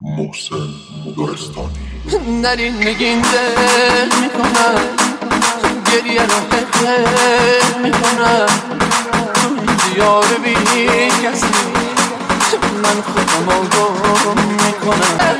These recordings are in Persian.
محسن گلستانی. در این نگین دل میکنم، گریه رو حقه میکنم، تو این دیار بی کسی من خودم آگاه میکنم.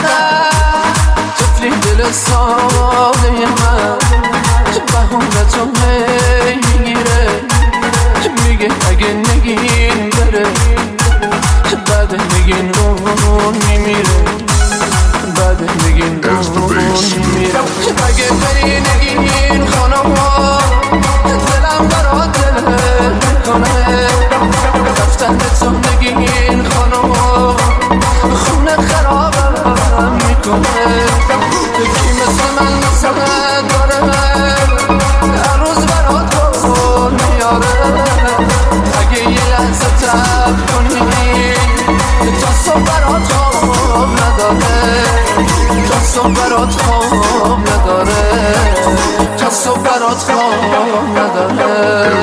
طفلی دل ساده من بهونه تو میگیره، میگه اگه نگین بره بعد نگین اون میمیره، بعد نگین اون میمیره. اگه بری نگین خانم ها دلم برات دل میکنه، رفتن تو نگین خانم ها خونه خرابم میکنه. یکی مثل من مثل داره هر روز برات گل میاره، اگه یه لحظه تب کنی تا صبح برات خواب نداره، تا صبح برات خواب نداره، تا صبح برات خواب نداره.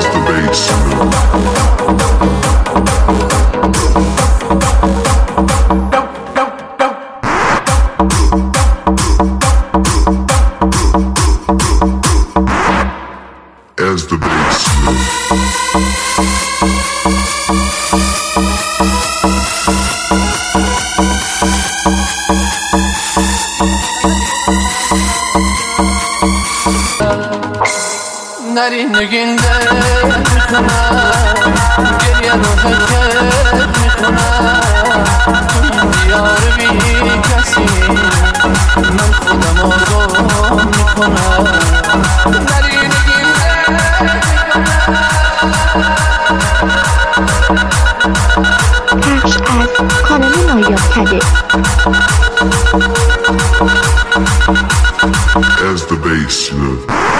As the bass نری نگین دل میکنم، گریه رو حکت میکنم، تو این دیار بی کسی من خودم آگاه میکنم. نری نگین دل پخش از کانال نایاب‌کده. as the bass